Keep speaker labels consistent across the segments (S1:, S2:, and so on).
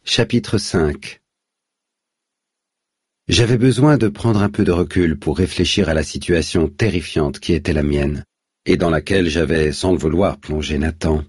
S1: Chapitre 5. J'avais besoin de prendre un peu de recul pour réfléchir à la situation terrifiante qui était la mienne, et dans laquelle j'avais, sans le vouloir, plongé Nathan.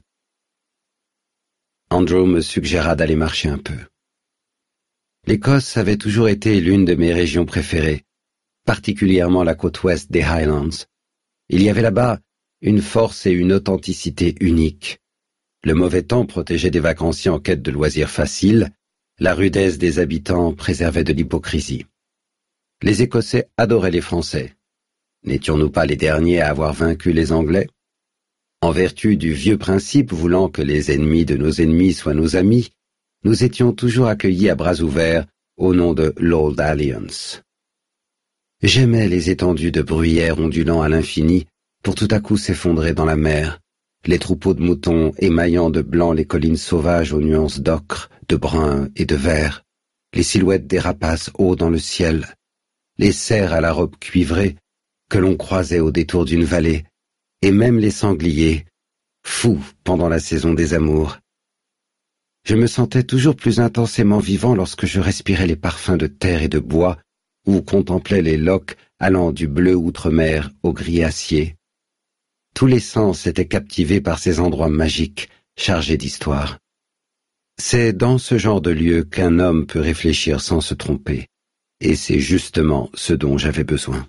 S1: Andrew me suggéra d'aller marcher un peu. L'Écosse avait toujours été l'une de mes régions préférées, particulièrement la côte ouest des Highlands. Il y avait là-bas une force et une authenticité uniques. Le mauvais temps protégeait des vacanciers en quête de loisirs faciles, la rudesse des habitants préservait de l'hypocrisie. Les Écossais adoraient les Français. N'étions-nous pas les derniers à avoir vaincu les Anglais? En vertu du vieux principe voulant que les ennemis de nos ennemis soient nos amis, nous étions toujours accueillis à bras ouverts au nom de l'Old Alliance. J'aimais les étendues de bruyères ondulant à l'infini pour tout à coup s'effondrer dans la mer, les troupeaux de moutons émaillant de blanc les collines sauvages aux nuances d'ocre, de brun et de vert, les silhouettes des rapaces hauts dans le ciel, les cerfs à la robe cuivrée que l'on croisait au détour d'une vallée, et même les sangliers, fous pendant la saison des amours. Je me sentais toujours plus intensément vivant lorsque je respirais les parfums de terre et de bois ou contemplais les lochs allant du bleu outre-mer au gris acier. Tous les sens étaient captivés par ces endroits magiques, chargés d'histoire. C'est dans ce genre de lieu qu'un homme peut réfléchir sans se tromper, et c'est justement ce dont j'avais besoin.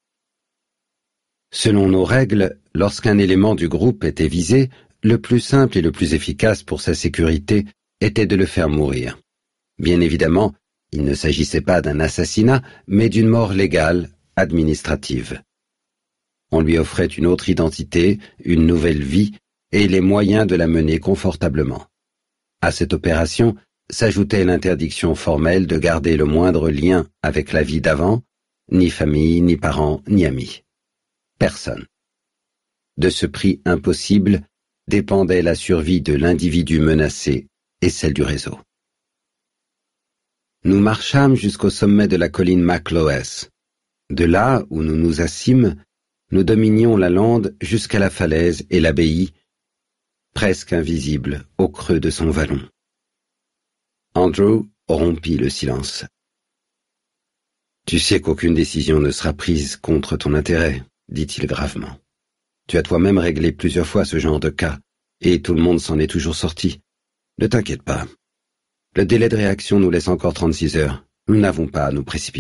S1: Selon nos règles, lorsqu'un élément du groupe était visé, le plus simple et le plus efficace pour sa sécurité était de le faire mourir. Bien évidemment, il ne s'agissait pas d'un assassinat, mais d'une mort légale, administrative. On lui offrait une autre identité, une nouvelle vie, et les moyens de la mener confortablement. À cette opération s'ajoutait l'interdiction formelle de garder le moindre lien avec la vie d'avant, ni famille, ni parents, ni amis. Personne. De ce prix impossible dépendait la survie de l'individu menacé et celle du réseau. Nous marchâmes jusqu'au sommet de la colline Maclowes. De là où nous nous assîmes, nous dominions la lande jusqu'à la falaise et l'abbaye, presque invisible au creux de son vallon. Andrew rompit le silence. « Tu sais qu'aucune décision ne sera prise contre ton intérêt, » dit-il gravement. « Tu as toi-même réglé plusieurs fois ce genre de cas, et tout le monde s'en est toujours sorti. Ne t'inquiète pas. Le délai de réaction nous laisse encore 36 heures. Nous n'avons pas à nous précipiter. »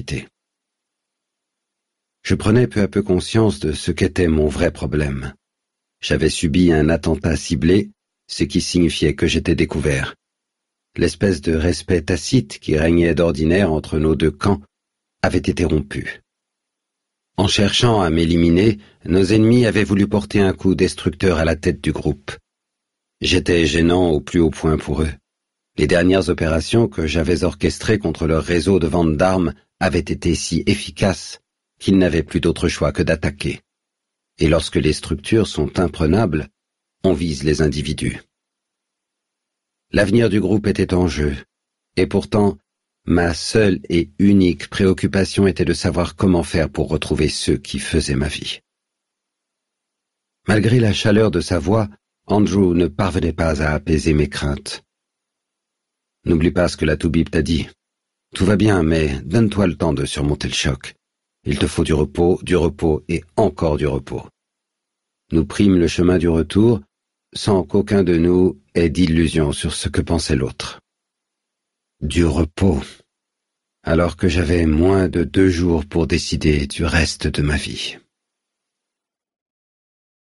S1: Je prenais peu à peu conscience de ce qu'était mon vrai problème. J'avais subi un attentat ciblé, ce qui signifiait que j'étais découvert. L'espèce de respect tacite qui régnait d'ordinaire entre nos deux camps avait été rompu. En cherchant à m'éliminer, nos ennemis avaient voulu porter un coup destructeur à la tête du groupe. J'étais gênant au plus haut point pour eux. Les dernières opérations que j'avais orchestrées contre leur réseau de vente d'armes avaient été si efficaces qu'ils n'avaient plus d'autre choix que d'attaquer. Et lorsque les structures sont imprenables, on vise les individus. L'avenir du groupe était en jeu, et pourtant, ma seule et unique préoccupation était de savoir comment faire pour retrouver ceux qui faisaient ma vie. Malgré la chaleur de sa voix, Andrew ne parvenait pas à apaiser mes craintes. « N'oublie pas ce que la Toubib t'a dit. Tout va bien, mais donne-toi le temps de surmonter le choc. Il te faut du repos et encore du repos. » Nous prîmes le chemin du retour, sans qu'aucun de nous ait d'illusion sur ce que pensait l'autre. Du repos, alors que j'avais moins de 2 jours pour décider du reste de ma vie.